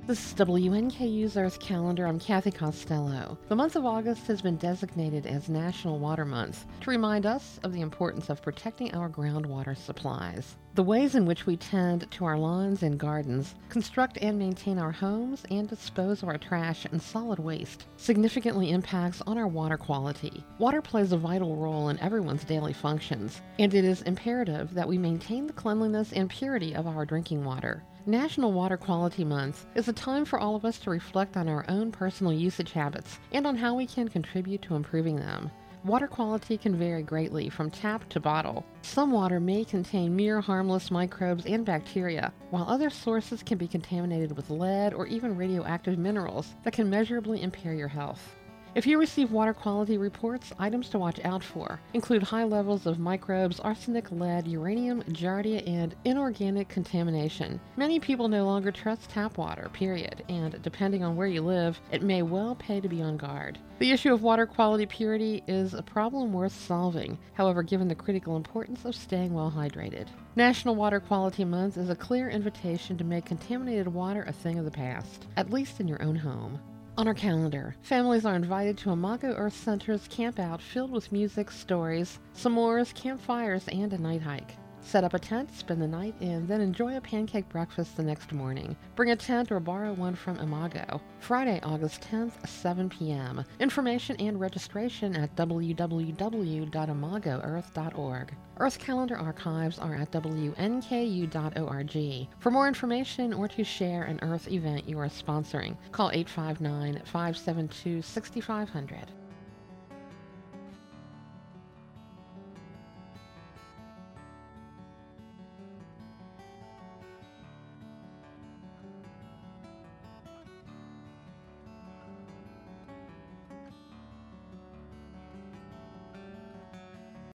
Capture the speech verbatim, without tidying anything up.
This is W N K U's Earth Calendar. I'm Kathy Costello. The month of August has been designated as National Water Month to remind us of the importance of protecting our groundwater supplies. The ways in which we tend to our lawns and gardens, construct and maintain our homes, and dispose of our trash and solid waste significantly impacts on our water quality. Water plays a vital role in everyone's daily functions, and it is imperative that we maintain the cleanliness and purity of our drinking water. National Water Quality Month is a time for all of us to reflect on our own personal usage habits and on how we can contribute to improving them. Water quality can vary greatly from tap to bottle. Some water may contain mere harmless microbes and bacteria, while other sources can be contaminated with lead or even radioactive minerals that can measurably impair your health. If you receive water quality reports, items to watch out for include high levels of microbes, arsenic, lead, uranium, giardia, and inorganic contamination. Many people no longer trust tap water, period, and depending on where you live, it may well pay to be on guard. The issue of water quality purity is a problem worth solving, however, given the critical importance of staying well hydrated. National Water Quality Month is a clear invitation to make contaminated water a thing of the past, at least in your own home. On our calendar, families are invited to Imago Earth Center's camp out filled with music, stories, s'mores, campfires, and a night hike. Set up a tent, spend the night, and then enjoy a pancake breakfast the next morning. Bring a tent or borrow one from Imago. Friday, August tenth, seven p.m. Information and registration at w w w dot imago earth dot org. Earth Calendar archives are at w n k u dot org. For more information or to share an Earth event you are sponsoring, call eight five nine, five seven two, six five zero zero.